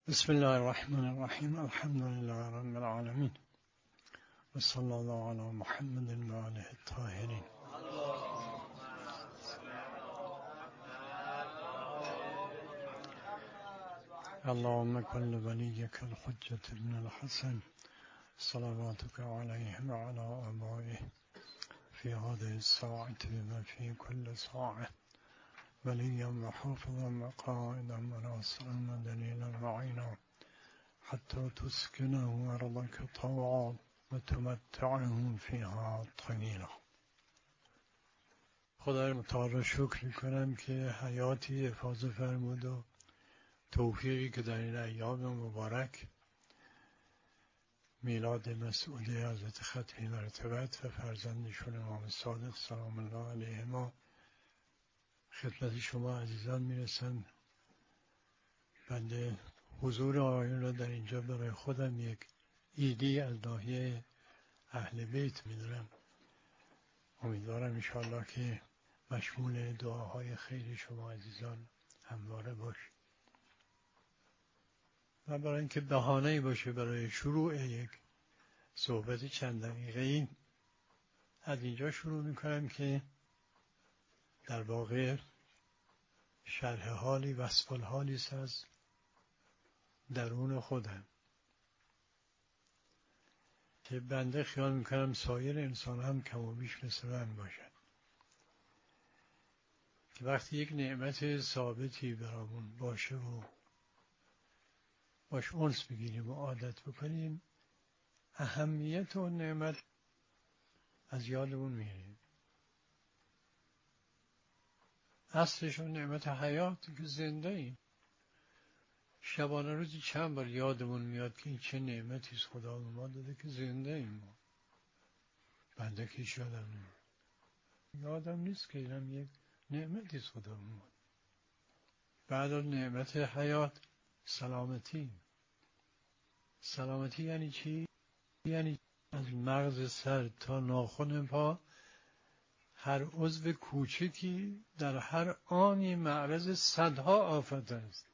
بسم الله الرحمن الرحیم. الحمد لله رب العالمین و صلی الله علی محمد و آله الطاهرین. اللهم كن لوليك الحجة ابن الحسن صلواتك عليه وعلى آبائه في هذه الساعة وفي كل ساعة وليا وحافظا وقائدا وناصرا ودليلا وعينا حتى تسكنه أرضك طوعا وتمتعه فيها طويلا. خدای متعال را شکر میکنم که حیاتی حفاظت فرمود و توفیقی که در این ایام مبارک میلاد مسعود حضرت ختمی مرتبت و فرزندشون امام صادق سلام الله علیهما خدمت شما عزیزان میرسم. بنده حضور آقایون را در اینجا برای خودم یک ایدی از ناحیه اهل بیت میدونم. امیدوارم انشاءالله که مشمول دعاهای خیر شما عزیزان همواره باشه و برای اینکه بهانه‌ای باشه برای شروع یک صحبت چند دقیقه‌ای از اینجا شروع میکنم که در واقع شرح حالی وصف الحالی است از درون خودم که بنده خیال میکنم سایر انسان هم کم و بیش مثل من باشن که وقتی یک نعمت ثابتی برامون باشه و باش انس بگیریم و عادت بکنیم اهمیت اون نعمت از یادمون میریم. اصلش اون نعمت حیات که زنده ایم. شبانه روزی چند بار یادمون میاد که این چه نعمتی است خدا به ما داده که زنده ایم ما. بنده کیش یادم نیست که اینم یک نعمتی است خدا به ما. بعد از نعمت حیات سلامتی. سلامتی یعنی چی؟ یعنی از مغز سر تا ناخن پا هر عضو کوچکی در هر آنی معرض صدها آفت است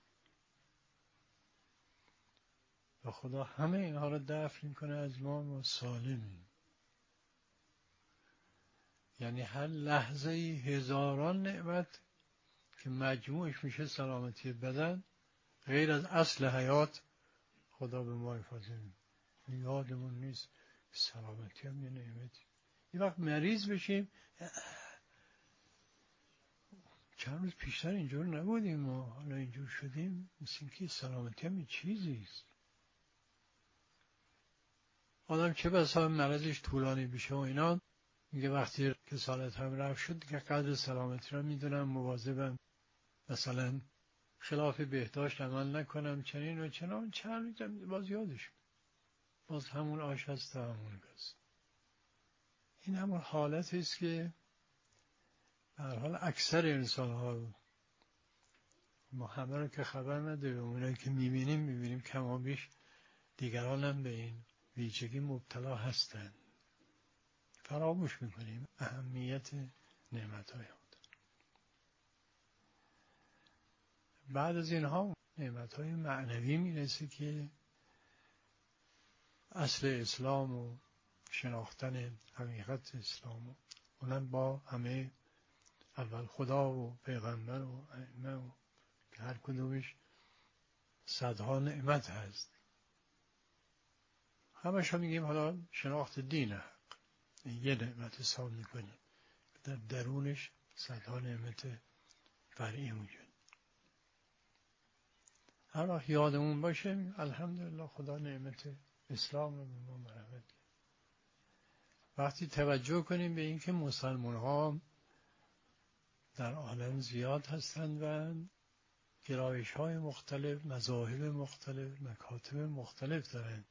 و خدا همه اینها را دفع میکنه از ما و سالمیم. یعنی هر لحظه هزاران نعمت که مجموعش میشه سلامتی بدن غیر از اصل حیات خدا به ما حفاظت میکنه. یادمون نیست سلامتی هم یه نعمتی. یه وقت مریض بشیم چند روز پیشتر اینجور نبودیم و حالا اینجور شدیم مثل که سلامتی هم یه چیزی است. آدم چه بسا مرضش طولانی بشه و اینا میگه وقتی که سالت هم رفت شد که قدر سلامتی را میدونم مواظبم مثلا خلاف بهداشت عمل نکنم چنین و چنان چند روز باز یادش باز همون آش هست همون گاز. این همون حالتی است که به هر حال اکثر انسان ها ما همه رو که خبر نداریم اونایی که میبینیم کم و بیش دیگران هم به این ویژگی مبتلا هستند. فراموش میکنیم اهمیت نعمت‌های خدا. بعد از اینها نعمت‌های معنوی میرسه که اصل اسلام و شناختن حقیقت اسلام و اونم با همه اول خدا و پیغمبر و ائمه و که هر کدومش صدها نعمت هست. همش هم میگیم حالا شناخت دین حق این یه نعمت حساب میکنیم در درونش صدها نعمت فرعی وجود. هر وقت یادمون باشه الحمدلله خدا نعمت اسلام رو به ما مرحمت کرد. وقتی توجه کنیم به اینکه مسلمان ها در عالم زیاد هستند و گرایش های مختلف، مذاهب مختلف، مکاتب مختلف دارند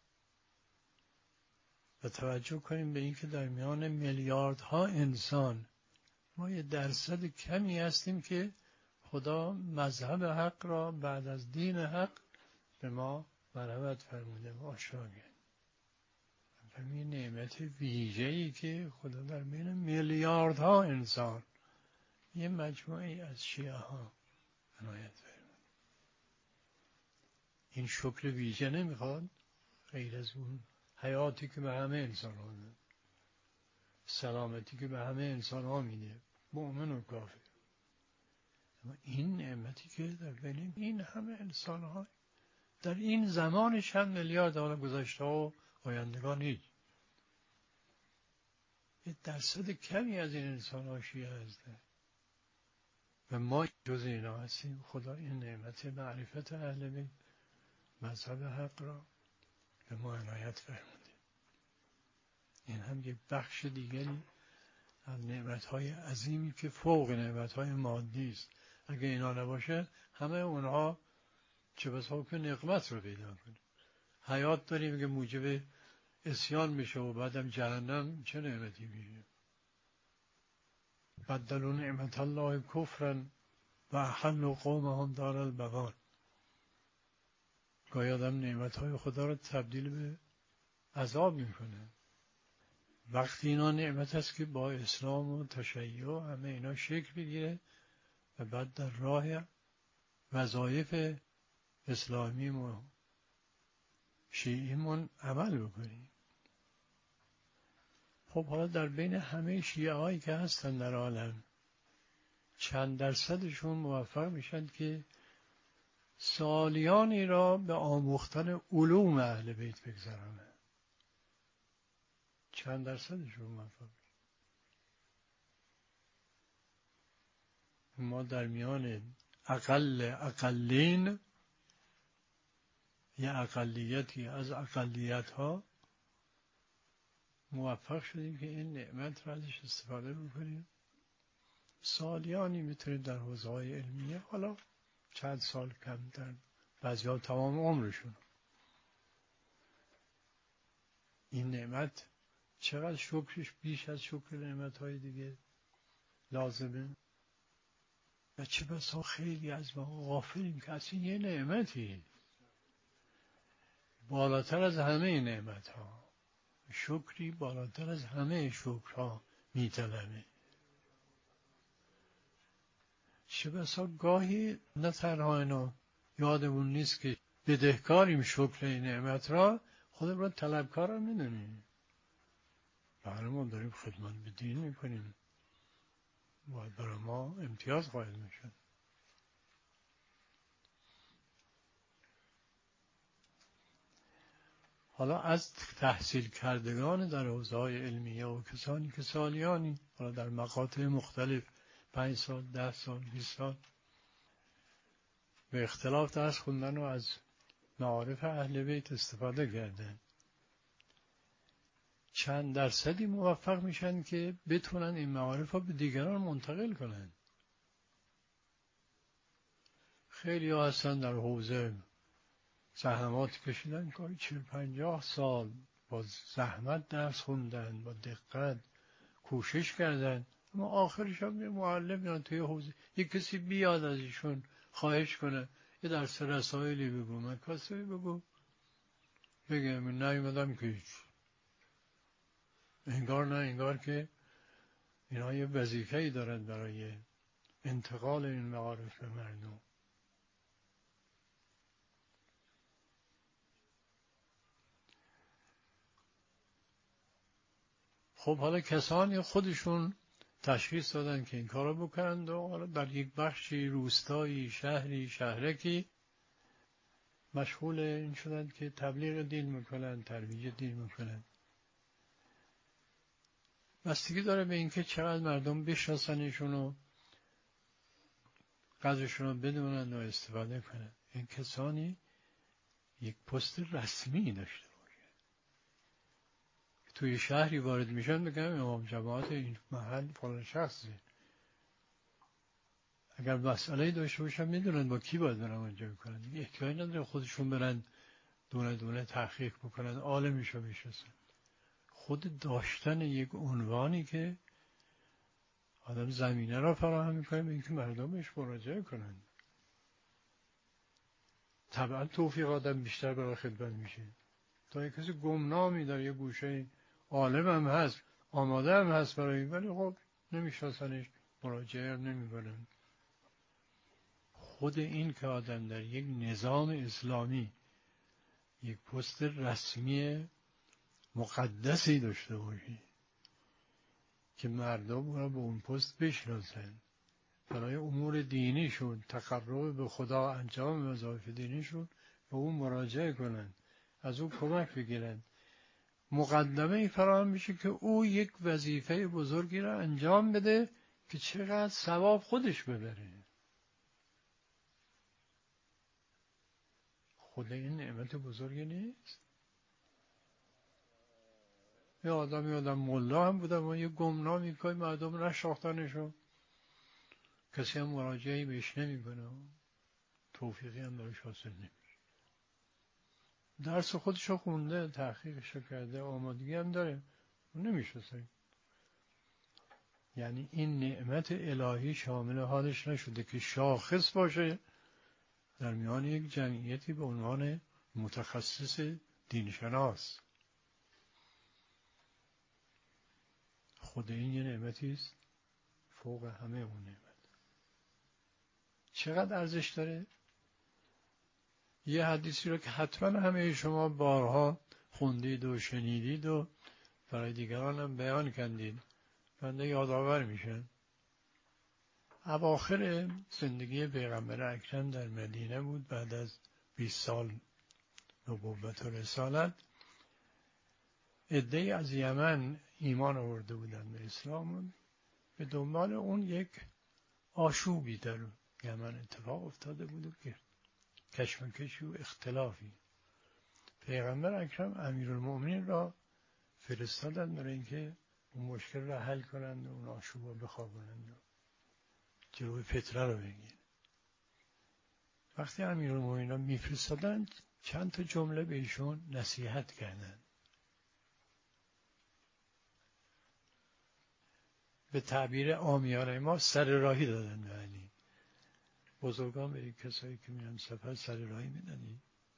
و توجه کنیم به اینکه در میان میلیاردها انسان ما یه درصد کمی هستیم که خدا مذهب حق را بعد از دین حق به ما مرحمت فرموده و آشکار کرده. همین نعمت ویژه‌ای که خدا در بین میلیاردها انسان یه مجموعی از شیعه ها عنایت فرمود. این شکر ویژه نمیخواد غیر از اون حیاتی که به همه انسان ها میده، سلامتی که به همه انسان ها میده، مؤمن و کافر. اما این نعمتی که در بین این همه انسان ها در این زمان چند میلیارد سال گذشته و آیندگان نیست، یه درصد کمی از این انسان ها شیعه هستند و ما جز اینا هستیم. خدا این نعمت معرفت اهل بیت، مذهب حق را به ما عنایت فرموده. این هم یک بخش دیگری از نعمت‌های عظیمی که فوق نعمت‌های مادی است. اگه اینا نباشه همه اونها چه بسا که نقمت رو پیدا کنیم. حیات داریم که موجب عصیان میشه و بعدم جهنم، چه نعمتی میشه؟ بدلوا نعمت الله کفرا و احلوا قومهم دار البوار. گاهی آدم نعمت‌های خدا رو تبدیل به عذاب میکنه. وقتی اینا نعمت است که با اسلام و تشیع و همه اینا شکل بگیره و بعد در راه وظایف اسلامی و شیعیمون عمل بکنیم. خب حالا در بین همه شیعه هایی که هستن در عالم چند درصدشون موفق میشن که سالیانی را به آموختن علوم اهل بیت بگذرانه؟ چند درصدشون موفق میشن؟ ما در میان اقلین یا اقلیتی از اقلیت ها موفق شدیم که این نعمت را ازش استفاده بکنیم. سالیانی میتونیم در حوزه‌های علمیه، حالا چند سال کمتر، بعضی‌ها تمام عمرشون. این نعمت چقدر شکرش بیش از شکر نعمت‌های دیگه لازمه و چه بسا خیلی از ما غافلیم که اصلا یه نعمتی بالاتر از همه نعمت‌ها، شکری بالاتر از همه شکرها می‌طلبه. چه بسا گاهی نه تنها اینا یادمون نیست که بدهکاریم شکر این نعمت را، خودمون را طلبکار هم می‌دونیم. بله ما داریم خدمت به دین می‌کنیم، باید برای ما امتیاز قائل میشن. حالا از تحصیل کردگان در حوزه‌های علمیه و کسانی که سالیانی حالا در مقاطع مختلف 5 سال 10 سال 20 سال به اختلاف درس خوندن و از معارف اهل بیت استفاده کردن، چند درصدی موفق میشن که بتونن این معارف رو به دیگران منتقل کنن. خیلی ها هستن در حوزه زحمات کشیدن، کاری 40-50 سال با زحمت درس خوندن، با دقت کوشش کردن، اما آخرش هم یه معلم یا توی حوزه یه کسی بیاد از ایشون خواهش کنه یه درس رسائلی بگو، مکاسبی بگو، بگه من نیومدم که هیچ. انگار که اینا یه وظیفه‌ای دارن برای انتقال این معارف به مردم. خب حالا کسانی خودشون تشخیص دادن که این کارو بکنند و حالا در یک بخشی روستایی، شهری، شهرکی مشغول این شدن که تبلیغ دین میکنن، ترویج دین میکنن. بستگی داره به اینکه چقدر مردم بشناسنشون و قدرشون رو بدونن و استفاده کنن. این کسانی یک پست رسمی داشته باشه، توی شهری وارد میشن بگم امام جماعت این محل فلان شخصه. اگر مسئله داشته باشن میدونن با کی باید برن اونجا بکنن. احتیاجی نداره خودشون برن دونه دونه تحقیق بکنن، عالمشو بشناسن. خود داشتن یک عنوانی که آدم زمینه را فراهم میکنه به اینکه مردم بهش مراجعه کنن. طبعا توفیق آدم بیشتر برای خدمت میشه. تا یک کسی گمنامی در یه گوشه عالم هم هست، آماده هم هست برای این، ولی خب نمیشناسنش، مراجعه هم نمیکنن. خود این که آدم در یک نظام اسلامی یک پست رسمی مقدسی داشته باشی که مردم را به اون پست بشناسن، برای امور دینیشون، تقرب به خدا، انجام وظایف دینیشون به اون مراجعه کنن، از اون کمک بگیرن. مقدمه ای فراهم میشه که او یک وظیفه بزرگی را انجام بده که چقدر ثواب خودش ببره. خود این نعمت بزرگی نیست؟ یه آدم ملا هم بودم و یه گمنامی که مردم نشناختنشو، کسی هم مراجعه‌ای بهش نمیکنه، توفیقی هم براش حاصل نمیشه. درس خودشو خونده، تحقیقشو کرده، آمادگی هم داره، نمیشه. یعنی این نعمت الهی شامل حالش نشده که شاخص باشه در میان یک جمعیتی به عنوان متخصص دینشناس. خود این یه نعمتی است فوق همه اون نعمت. چقدر ارزش داره؟ یه حدیثی رو که حتما همه شما بارها خوندید و شنیدید و برای دیگران هم بیان کردید، بنده یادآور میشن. اواخر زندگی پیغمبر اکرم در مدینه بود، بعد از 20 سال نبوت و رسالت. عده‌ای از یمن ایمان آورده بودن به اسلام، به دنبال اون یک آشوبی در یمن اتفاق افتاده بود که کشمکشی و اختلافی. پیغمبر اکرم امیرالمؤمنین را فرستادن برای اینکه اون مشکل را حل کنند و اون آشوب را بخوابانند و جلوی فتنه رو بگیرن. وقتی امیرالمؤمنین را میفرستادن چند تا جمله به ایشون نصیحت کردن. به تعبیر عامیانه ما سر راهی دادن به علی. بزرگان به کسایی که میرن سفر سر راهی میدن.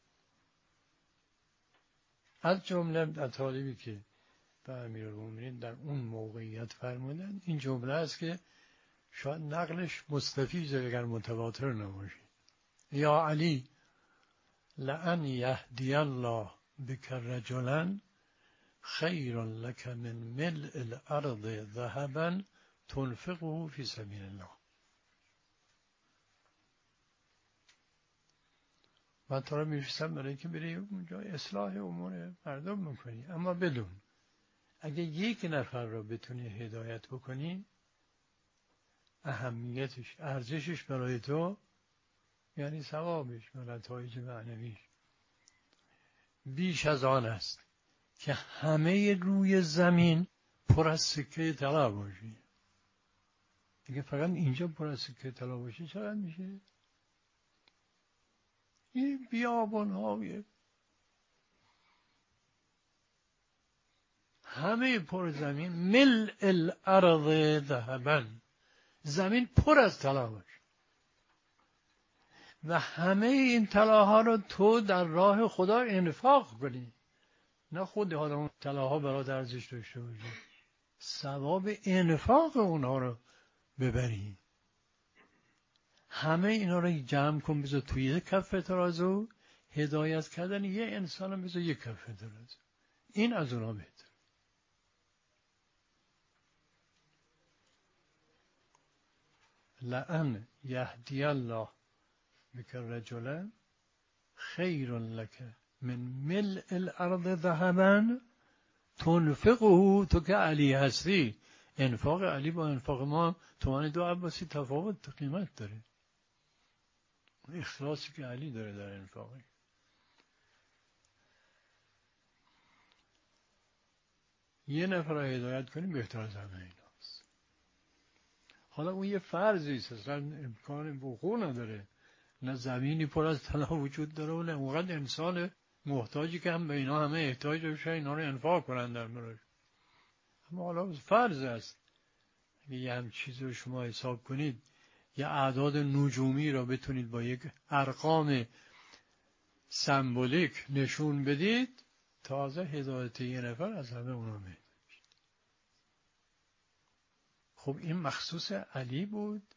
از جمله مطالبی که به امیرالمؤمنین در اون موقعیت فرمودن این جمله است که شاید نقلش مستفیضه اگر متواتر نباشه. یا علی لئن یهدی الله بک رجلا خیر لک من ملء الارض ذهبا تنفقه فی سبیل الله. من تو را میفرستم برای اینکه بری اونجا اصلاح امور مردم میکنی، اما بدون اگه یک نفر را بتونی هدایت بکنی، اهمیتش، ارزشش برای تو، یعنی ثوابش و نتایج معنویش بیش از آن است که همه روی زمین پر از سکه طلا باشی. دیگه فقط اینجا پر از سکه طلا باشی چقدر میشه؟ این بیابان‌های همه پر زمین، ملء الارض ذهبا، زمین پر از طلا باشه و همه این طلاها رو تو در راه خدا انفاق کنی، نه خود حالا اون طلاها برات ارزش داشته باشه، ثواب انفاق اونها رو ببری. همه اینا رو جمع کن بذار توی یک کف ترازو، هدایت کردن یه انسان بذار یک کف ترازو، این از اونها بهتر. لئن یهدی الله بک رجلا خیر لک من ملء الارض ذهبا تنفقه. تو که علی هستی، انفاق علی با انفاق ما تومان 2 عباسی تفاوت قیمت داره. اخلاصی که علی داره در انفاقی. یه نفر را هدایت کنی بهتر از همه ایناست. حالا اون یه فرضی است، اصلا امکان وقوع نداره، نه زمینی پر از طلا وجود داره و نه اونقدر انسان محتاجی که هم به اینا همه احتاج داشته اینا رو انفاق کنن در مراج. اما حالا فرض است اگه یه هم چیزی رو شما حساب کنید، یه اعداد نجومی را بتونید با یک ارقام سمبولیک نشون بدید، تازه هدایت یه نفر از همه اونا میاد. خب این مخصوص علی بود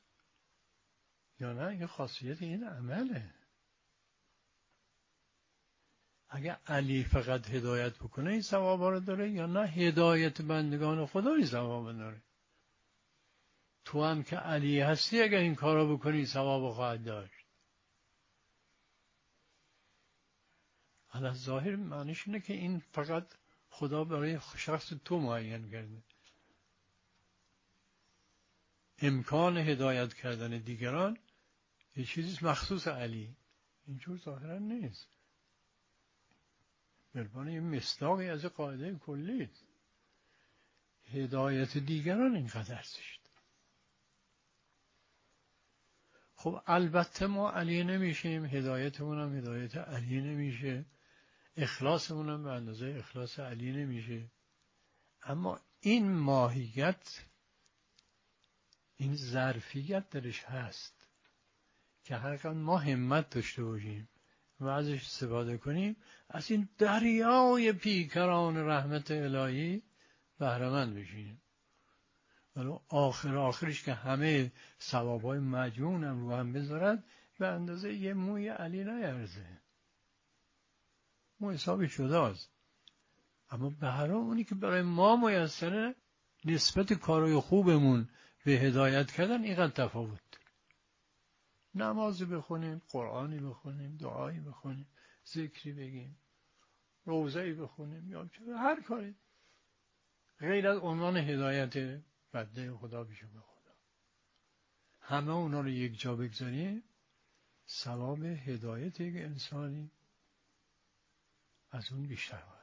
یا نه؟ این خاصیت این عمله. اگه علی فقط هدایت بکنه این ثواب رو داره یا نه هدایت بندگان خدا این ثواب داره؟ تو هم که علی هستی اگه این کارو بکنی ثواب خواهد داشت. حالا ظاهر معنیش اینه که این فقط خدا برای شخص تو معین کرده. امکان هدایت کردن دیگران یه چیزی مخصوص علی، اینجور ظاهرا نیست. بربانه یه مصداقی از قاعده کلی است. هدایت دیگران اینقدر ارزش داره. خب البته ما علی نمیشیم، هدایتمون هم هدایت علی نمیشه، اخلاصمون هم به اندازه اخلاص علی نمیشه. اما این ماهیت، این ظرفیت درش هست که هر ما همت داشته باشیم و ازش استفاده کنیم، از این دریای پیکران رحمت الهی بهره‌مند بشیم. ولی آخرش که همه ثوابای مجموع هم رو هم بذارد به اندازه یه موی علی نیرزه. مو حسابی شده است. اما به هر حال اونی که برای ما میسره نسبت کارهای خوبمون به هدایت کردن اینقدر تفاوت. نمازی بخونیم، قرآنی بخونیم، دعایی بخونیم، ذکری بگیم، روزه‌ای بخونیم یا هر کاری غیر از عنوان هدایت بنده خدا بشه به خدا، همه اونا رو یک جا بگذاریم، ثواب هدایت یک انسانی از اون بیشتر باید.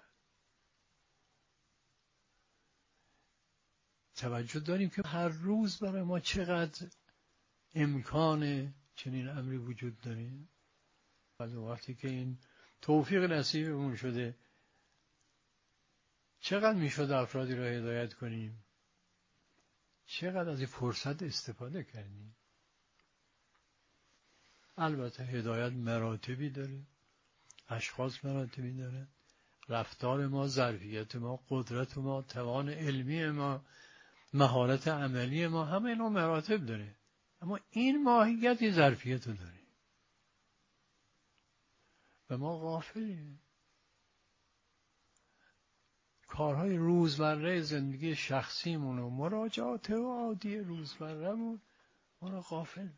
توجه داریم که هر روز برای ما چقدر امکان چنین امری وجود داره. از وقتی که این توفیق نصیبمون شده چقدر میشد افرادی را هدایت کنیم، چقدر از این فرصت استفاده کردیم. البته هدایت مراتبی داره، اشخاص مراتبی داره، رفتار ما، ظرفیت ما، قدرت ما، توان علمی ما، مهارت عملی ما، همه اینا مراتب داره. اما این ماهیت ظرفیت رو داره و ما غافلیم. کارهای روزمره زندگی شخصیمون و مراجعات عادی روزمرهمون ما رو غافل میکنه.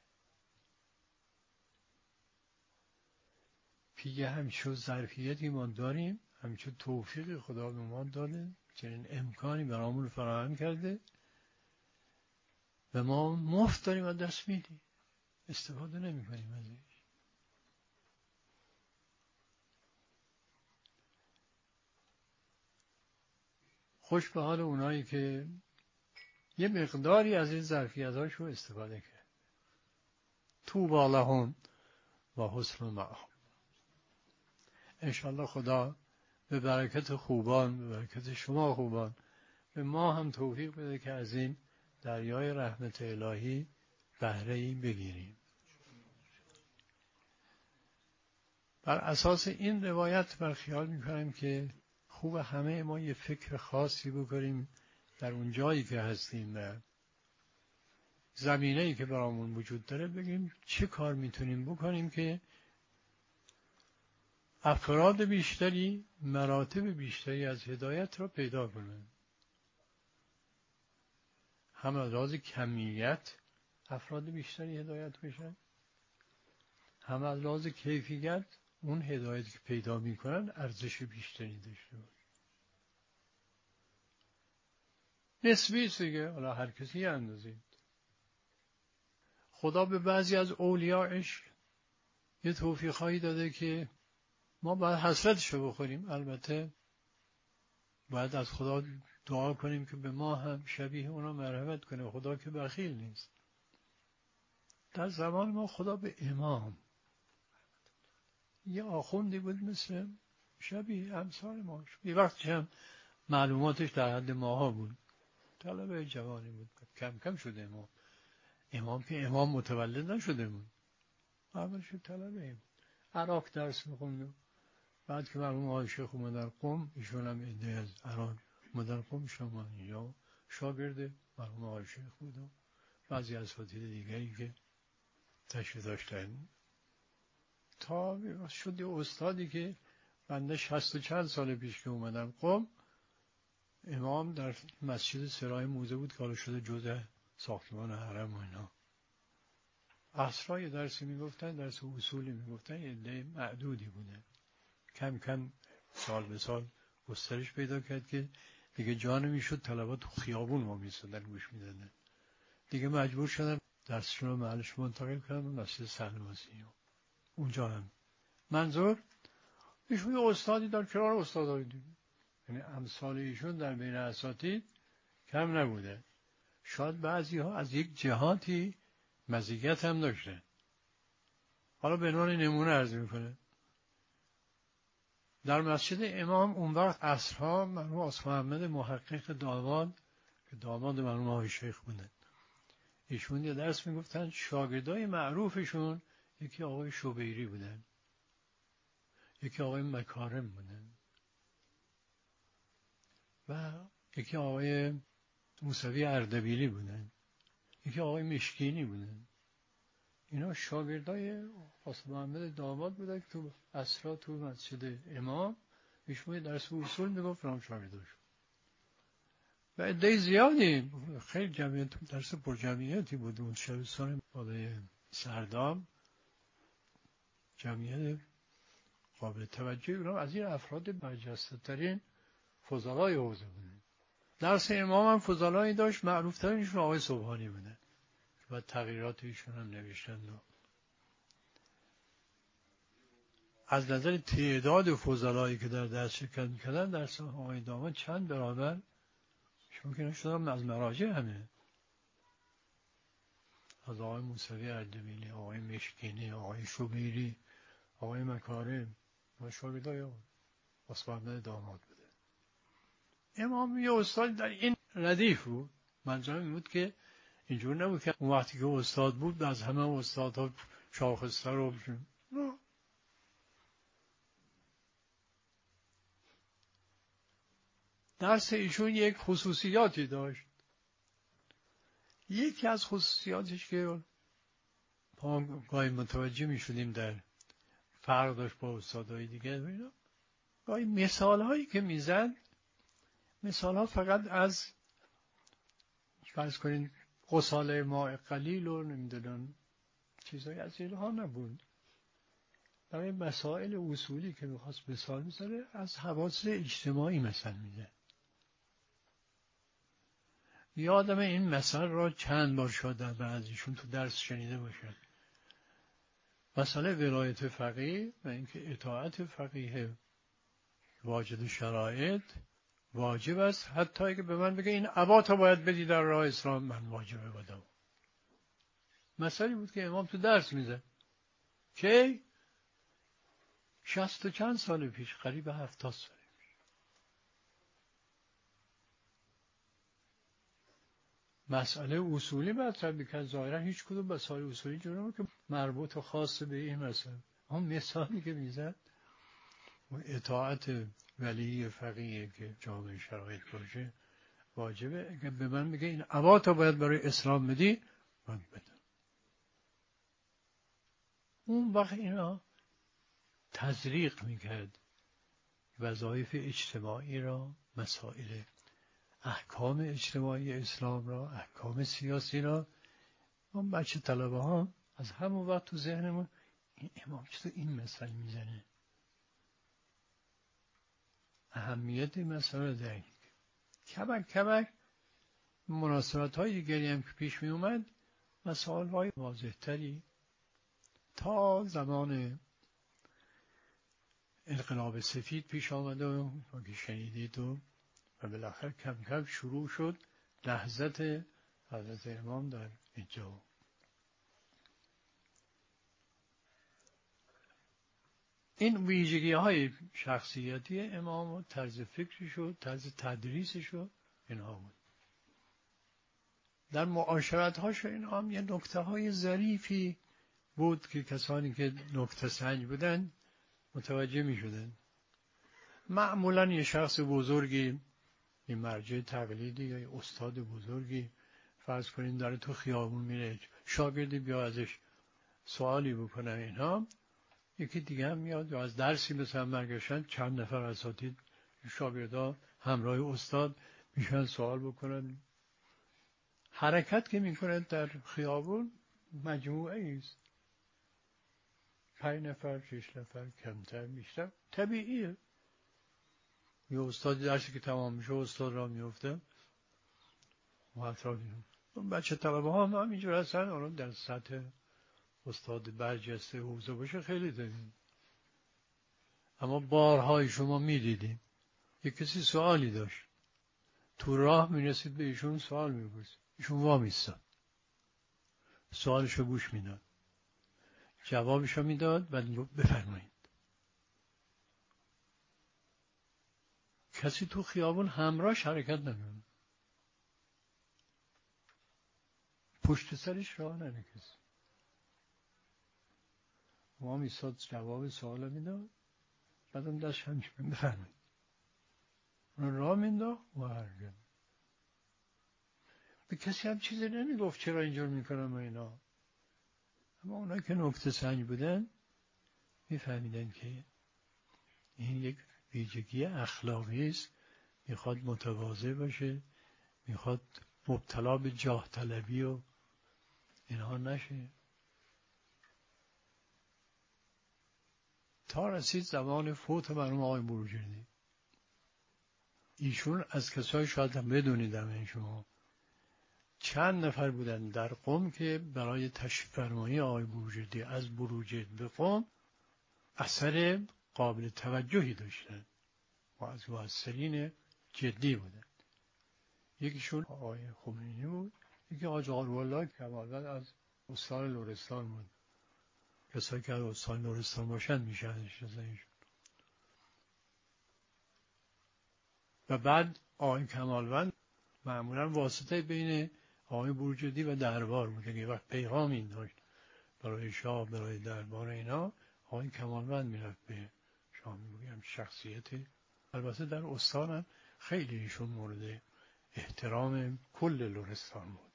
پیگه همچون ظرفیتی ما داریم، همچون توفیقی خدا به ما داده، چنین امکانی برامون فراهم کرده و ما مفت داریم و دست میدیم، استفاده نمی کنیم ازش. خوش به حال اونایی که یه مقداری از این ظرفیت‌هاشو استفاده کرد. طوبی لهم و حسن مآب. انشاءالله خدا به برکت خوبان، به برکت شما خوبان، به ما هم توفیق بده که از این دریای رحمت الهی بهره‌ای بگیریم. بر اساس این روایت من خیال می‌کنم که خوب همه ما یه فکر خاصی بکنیم در اون جایی که هستیم و زمینه‌ای که برامون وجود داره، بگیم چه کار میتونیم بکنیم که افراد بیشتری مراتب بیشتری از هدایت را پیدا کنند. هم از لحاظ کمیت افراد بیشتری هدایت بشن، هم از لحاظ کیفیت اون هدایتی که پیدا میکنن ارزش بیشتری داشته باشه. نسبی است دیگه، حالا هر کسی یه اندازه. خدا به بعضی از اولیاءش یه توفیق‌هایی داده که ما باید حسرتشو بخوریم. البته باید از خدا دعا کنیم که به ما هم شبیه اونا مرحمت کنه. خدا که بخیل نیست. در زمان ما خدا به امام یه آخوندی بود مثل شبیه امثال ما، یه وقتی هم معلوماتش در حد ماها بود، طلبه جوانی بود، کم کم شده امام که امام متولد نشده بود، اولش طلبه بود، عراق درس میخوند. بعد که مرحوم آقای شیخ اومدن قم، ایشون هم ایده از عراق اومدن قم، شما یا شاگرد مرحوم آقای شیخ بود و بعضی از اساتید دیگری که تشریف داشتن، تا شد یه استادی که بنده 60 و چند سال پیش که اومدم قم، امام در مسجد سرای موزه بود که حالا شده جزء ساختمان حرم و اینا. عصرها یه درسی میگفتن، درس اصولی میگفتن، یه عده معدودی بوده. کم کم سال به سال گسترش پیدا کرد که دیگه جا نمیشد، طلبا تو خیابون ما میستادن گوش میدادن. دیگه مجبور شدن درسشون رو محلش منتقل کردن مسجد سلواسی. اونجا هم منظور ایشون یه استادی در کنار استادای دیگه، یعنی امثال ایشون در بین اساتید کم نبوده. شاید بعضی ها از یک جهاتی مزیت هم داشته. حالا به عنوان نمونه عرض میکنه. در مسجد امام اون وقت عصرها مرحوم آصف محمد محقق داماد که داماد مرحوم آقای شیخ بودن، ایشون یه درس میگفتن. شاگردای معروفشون یکی آقای شبیری بودن، یکی آقای مکارم بودن و یکی آقای موسوی اردبیلی بودن، یکی آقای مشکینی بودن. اینا شاگردای آصف محمد داماد بودن که تو عصرها تو مسجد امام ایشون درس اصول میگفت رام شاگرداش. و عده زیادی، خیلی جمعیت، درس پر جمعیتی بود اون شبستان بالای سردام، جمعیت قابل توجهی. اونا از این افراد برجسته ترین فضلای حوزه بودن. درس امام هم فضلایی داشت، معروف ترینشون آقای سبحانی بودن و تغییرات ایشون هم نوشتن. از نظر تعداد فضلایی که در درس شرکت می‌کردن درس آقای داماد چند برابر ممکنه شدن از مراجع همه، از آقای موسوی اردبیلی، آقای مشکینی، آقای شبیری، آقای مکارم و شاگردای آصف محمد داماد بوده. امام یه استاد در این ردیف بود. منظورم این بود که اینجور نبود که اون وقتی که استاد بود از همه استادها شاخص‌تر رو نه. درس ایشون یک خصوصیاتی داشت. یکی از خصوصیاتش که ما گاهی متوجه می شدیم در فرق داشت با استادهای دیگه، گاهی مثال هایی که میزد، مثال ها فقط از فرض کنین غساله ماء قلیل و نمیدونن چیزهای از اینها نبود. برای مسائل اصولی که میخواست مثال میزنه از حواس اجتماعی مثل میزنه. یادم این مثل را چند بار شاید در بعضیشون تو درس شنیده باشد. مسئله ولایت فقیه و اینکه اطاعت فقیه واجد شرایط واجب است، حتی اگه به من بگه این عبا باید بدی در راه اسلام، من واجبه بدم. مسئله بود که امام تو درس میزد که 60 و چند سال پیش، قریب 70 سال پیش. مسئله اصولی مطرح میکرد. ظاهرا هیچ کدوم مسائل اصولی جوری که مربوط و خاص به این مسئله. اون مثالی که میزد اطاعت ولی فقیه که جامعه شرایط باشه واجبه. اگه به من میگه این عبا باید برای اسلام بدی، من بدم. اون وقت اینا تزریق میکرد وظایف اجتماعی را، مسائل احکام اجتماعی اسلام را، احکام سیاسی را. اون بچه طلبه ها از همون وقت تو ذهنمون این امام چطور این مسئله میزنه، اهمیت این مسئله را درک. کمک کمک مناسبت های دیگری هم که پیش می اومد، مسائل های واضح تری تا زمان انقلاب سفید پیش آمده و که شنیدید و بالاخره کم کم شروع شد لحظت حضرت امام در اینجا. این ویژگی های شخصیتی امام و طرز فکرش و طرز تدریسش و اینها بود. در معاشرت هاش اینها هم یه نکته های ظریفی بود که کسانی که نکته سنج بودن متوجه می شدن. معمولا یه شخص بزرگی، یه مرجع تقلیدی یا یه استاد بزرگی فرض کنین داره تو خیابون میره، شاگردی بیا ازش سوالی بکنه، اینها یکی دیگه هم میاد یا از درسی مثلا برگشتن چند نفر اساتید شاگردا همراه استاد میشن سوال بکنن. حرکت که میکنه در خیابون مجموعه است، 5 نفر 6 نفر کمتر بیشتر طبیعیه. یه استاد درسی که تمام میشه استاد را میفته و اطرافیان بچه طلبه ها هم همینجور هستن. اونم در سطح استاد برجسته حوزه باشه خیلی داریم. اما بارهای شما میدیدیم یک کسی سوالی داشت، تو راه میرسید به ایشون سوال میپرسید، ایشون وامیستاد سوالشو گوش میداد، جوابشو میداد و بفرمایید. کسی تو خیابون همراهش حرکت نمیکنه، پشت سرش راه نره کسی. وامیستاد جواب سوال میداد، بعدم دست همش بفرمایید راه مینداخت و هرگز به کسی هم چیزی نمیگفت چرا اینجور میکنم و اینا. اما اونایی که نکته سنج بودن میفهمیدن که این یک ویژگی اخلاقی است، میخواد متواضع باشه، میخواد مبتلا به جاه طلبی و اینها نشه. تا رسید زمان فوت مرحوم آقای بروجردی. ایشون از کسای شاید هم بدونیدم این شما چند نفر بودن در قم که برای تشریف فرمایی آقای بروجردی از بروجرد به قم اثر قابل توجهی داشتن و از مؤثرین جدی بودن. یکیشون آقای خمینی بود، یکی حاج آقا روح الله کمالوند از استان لرستان بود. کسایی که از استان لرستان باشند میشهدش ازشون. و بعد آقای کمالوند معمولا واسطه بین آقای بروجردی و دربار بود. یه وقت پیغام این داشت برای شاه، برای دربار اینا، آقای کمالوند میرفت به شاه. میگویم شخصیت البته در استان هم خیلی ایشون مورد احترام کل لرستان بود.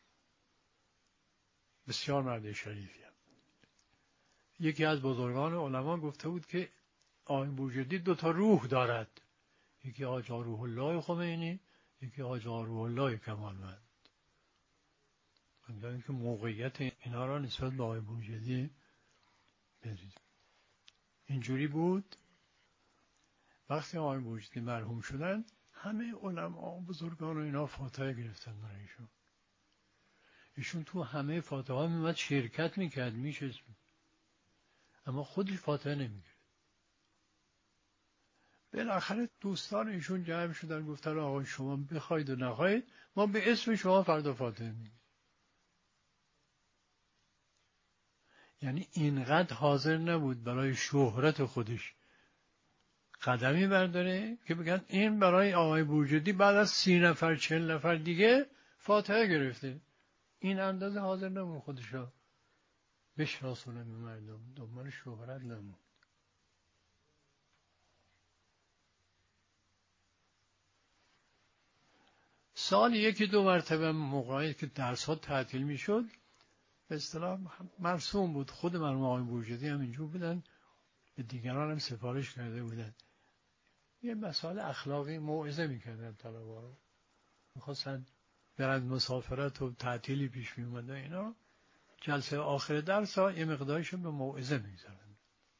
بسیار مرد شریفی هم. یکی از بزرگان علما گفته بود که آقای بروجردی 2 روح دارد، یکی حاج روح الله خمینی، یکی حاج روح الله کمالوند. می‌دونید که موقعیت اینا را نسبت به آقای بروجردی بدید. اینجوری بود. وقتی آقای بروجردی مرحوم شدن همه علما و بزرگان و اینا فاتحه گرفتن برای ایشون. ایشون تو همه فاتحه ها میومد شرکت میکرد، میشست، اما خودش فاتحه نمیگرد. بالاخره دوستان ایشون جمع شدن گفتن آقا شما بخواید و نخواید ما به اسم شما فردا فاتحه میگیم. یعنی اینقدر حاضر نبود برای شهرت خودش قدمی برداره که بگن این برای آقای بروجردی بعد از 30 نفر 40 نفر دیگه فاتحه گرفته. این اندازه حاضر نبود خودشا بشناسونه به مردم، دنبال شهرت نمون. سال 1-2 مرتبه موقعی که درس‌ها تعطیل میشد به اصطلاح مرسوم بود. خود مرحوم آقای بروجردی هم اینجور بودن، به دیگران هم سفارش کرده بودن. یه مسائل اخلاقی موعظه میکردن طلبه‌ها رو. میخواستن برند مسافرت و تعطیلی پیش میومد اینا، جلسه آخر درس ها یه مقدارش به موعظه میگذارن.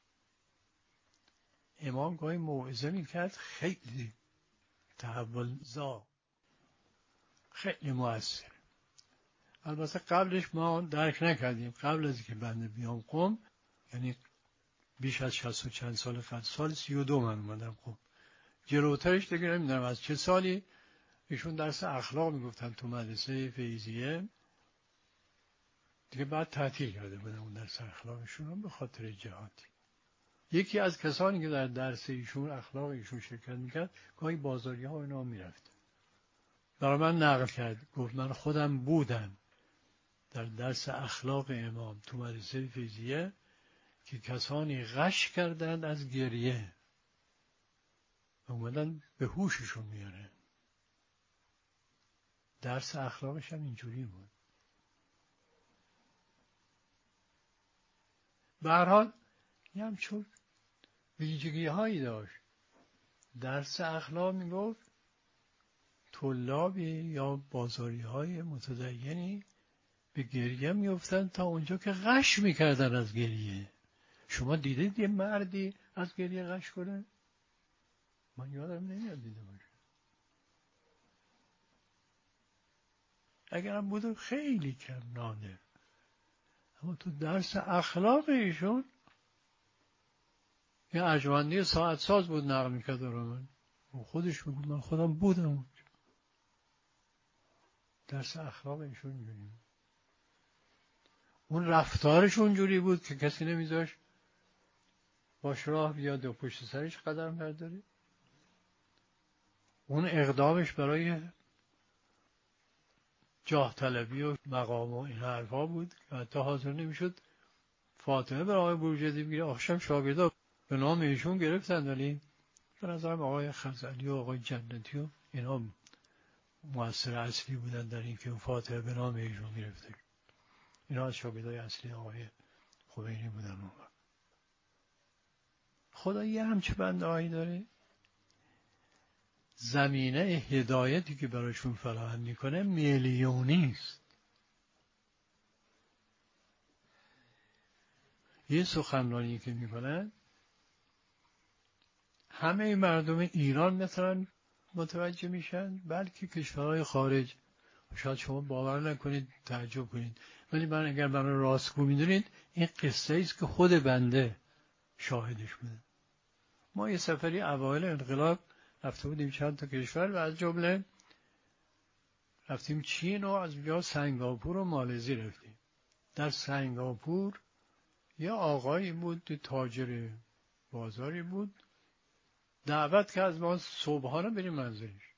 امام گاهی موعظه میکرد خیلی تحول زا، خیلی مؤثر. البته قبلش ما درک نکردیم. قبل از که بنده بیام قم، یعنی بیش از 60 و چند سال قبل، سال 32 من اومدم قم. جلوترش دیگه نمیدونم از چه سالی ایشون درس اخلاق میگفتن تو مدرسه فیضیه. دیگه بعد تعطیل کرده بودن اون درس اخلاقشون به خاطر جهادی. یکی از کسانی که در درس ایشون اخلاق ایشون شرکت میکرد گاهی بازاری ها اینا میرفت. برای من نقل کرد، گفت من خودم بودم در درس اخلاق امام تو مدرسه فیضیه که کسانی غش کردند از گریه و اومدن به هوششون میاره. درس اخلاقش هم اینجوری بود. به هر حال یه همچون ویژگی هایی داشت. درس اخلاق میگفت طلابی یا بازاری های متدینی به گریه میافتن تا اونجا که غش میکردن از گریه. شما دیدید یه مردی از گریه غش کنه؟ من یادم نمیاد دیده باشه. اگرم بوده خیلی کم، نادر. اما تو درس اخلاق ایشون یه ارجمندی ساعت ساز بود نقل میکرد رو من. خودش میگه من خودم بودم اونجا. درس اخلاق ایشون اینجوری بود. اون رفتارش اونجوری بود که کسی نمیذاش باش راه بیاد و پشت سرش قدم برداره. اون اقدامش برای جاه طلبی و مقام و این حرفا بود که حتی حاضر نمیشد فاطمه بر آقای بروجردی بگیره. آخشم شاگردا به نام ایشون گرفتن، ولی به نظرم آقای خزعلی و آقای جنتی و اینا مؤثر اصلی بودن در این که فاطمه به نام ایشون گرفته. اینا از شاگردای اصلی آقای خمینی بودن. اون خدا یه همچه بنده‌هایی داره، زمینه هدایتی که براشون فراهم میکنه میلیونی است. یه سخنرانی که میکنن همه مردم ایران مثلا متوجه میشن، بلکه کشورهای خارج. شاید شما باور نکنید، تعجب کنید، ولی من اگر برای راستگو میدونید این قصه ایست که خود بنده شاهدش بودم. ما یه سفری اوایل انقلاب رفته بودیم چند تا کشور و از جمله رفتیم چین و از اونجا سنگاپور و مالزی رفتیم. در سنگاپور یه آقایی بود، تاجر بازاری بود، دعوت که از ما صبحانه بریم منزلش.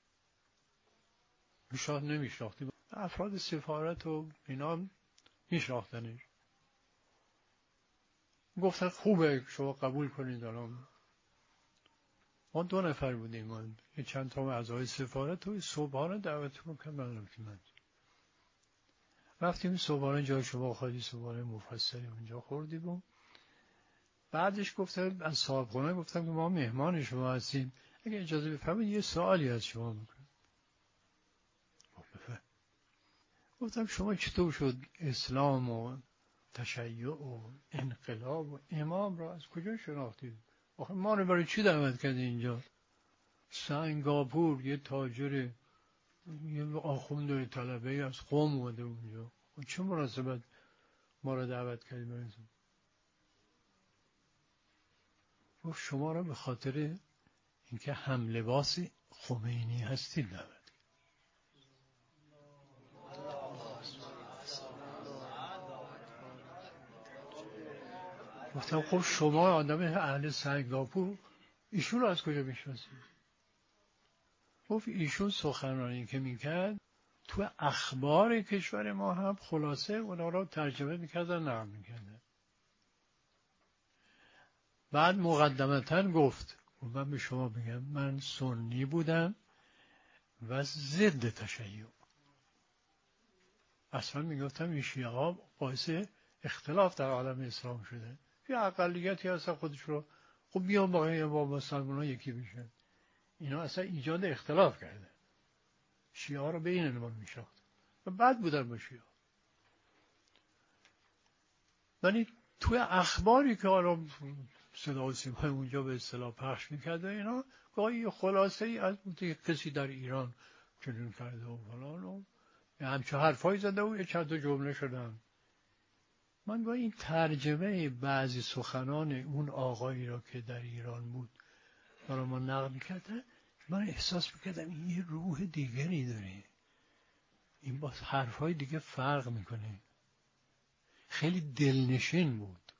شاید نمیشناختیم، افراد سفارت و اینا میشناختنش. گفتن خوبه شما قبول کنید. الان ما 2 نفر بودیم، من یه چند تا اعضای سفارت و صبحانه دعوتمون کردن. رفتیم صبحانه جای شما خالی، صبحانه مفصلی اونجا خوردیم و بعدش گفتم از صاحبخونه گفتم که ما مهمان شما هستیم، اگه اجازه بفرمایید یه سوالی از شما بکنم. گفتم شما چطور شد اسلام و تشیع و انقلاب و امام را از کجا شناختید؟ آخه ما رو برای چی دعوت کردید اینجا؟ سنگاپور یه تاجر، یه آخوند طلبه از قم اومده اونجا، چه مناسبت ما رو دعوت کردید؟ گفت شما را به خاطر اینکه هم لباس خمینی هستید دعوت. گفتم خب شما آدم اهل سنگاپور ایشون رو از کجا میشناسید؟ گفت ایشون سخنرانی که میکرد تو اخبار کشور ما هم خلاصه اونا رو ترجمه میکردن، نقل میکردن. بعد مقدمتاً گفت من به شما بگم من سنی بودم و ضد تشیع. اصلا میگفتم این شیعه ها باعث اختلاف در عالم اسلام شده. یه اقلیتی هستن خودش رو خب بیان با مسلمان ها یکی بشن. اینا اصلا ایجاد اختلاف کرده. شیعه ها رو بین ما میشاخت و بد بودن با شیعه ها. ولی توی اخباری که حالا صدا و سیمای اونجا به اصطلاح پخش میکرده اینا گاهی خلاصه ای از کسی در ایران چنین کرده و فلان و همچه حرفایی زده و یه چند تا جمله شدن. من با این ترجمه بعضی سخنان اون آقایی را که در ایران بود برای ما نقل کرده، من احساس میکردم این یه روح دیگری داره، این با حرفای دیگه فرق میکنه. خیلی دلنشین بود.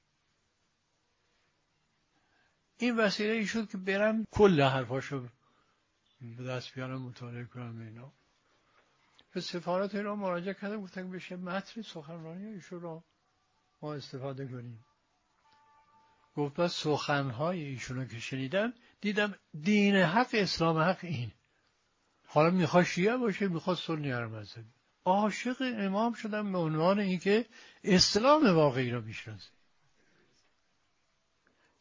این وسیله ای شد که برم کل حرفاشو به دست بیارم مطالعه کنم. اینا به سفارت ایران مراجعه کردم، گفتم بشه متن سخنرانی ایشون را ما استفاده کنیم. گفت بس سخنهای ایشونو که شنیدم دیدم دین حق، اسلام حق این. حالا میخواد شیعه باشه میخواد سنی هر مذهبی. عاشق امام شدم به عنوان اینکه اسلام واقعی را میشناسه.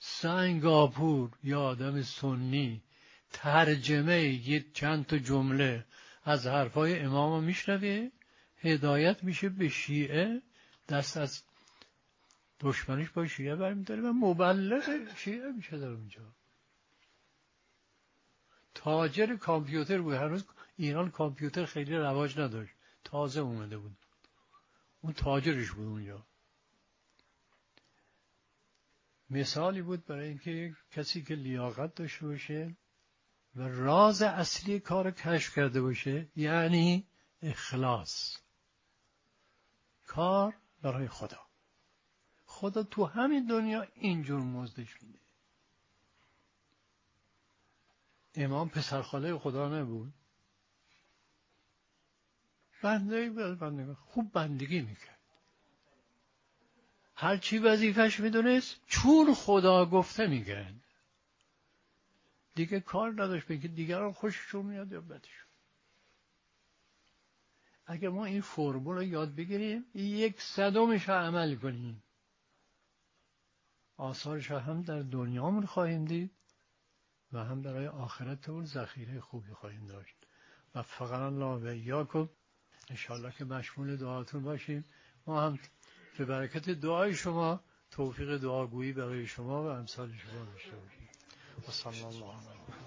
سنگاپور یا آدم سنی ترجمه یه چند تا جمله از حرفای امام میشنوه، هدایت میشه به شیعه، دست از دشمنش با شیعه برمیداره و مبلغ شیعه میشه در اونجا. تاجر کامپیوتر بود. هنوز ایران کامپیوتر خیلی رواج نداشت، تازه اومده بود، اون تاجرش بود اونجا. مثالی بود برای اینکه کسی که لیاقت داشته باشه و راز اصلی کار کشف کرده باشه، یعنی اخلاص، کار برای خدا. خدا تو همین دنیا اینجور مزدش میده. امام پسرخاله خدا نبود، بنده خوب بندگی میکرد، هر چی وظیفش میدونست چون خدا گفته میکرد، دیگه کار نداشت به که دیگران خوششون میاد یا بدشون. اگه ما این فرمول رو یاد بگیریم 1/100 عمل کنیم، آثارش هم در دنیامون خواهیم دید و هم برای آخرتمون ذخیره خوبی خواهیم داشت. و فقط الله و ایاکم، انشاءالله که مشمول دعاتون باشیم. ما هم به برکت دعای شما توفیق دعاگویی برای شما و امثال شما داشته باشیم. و صلی الله علیه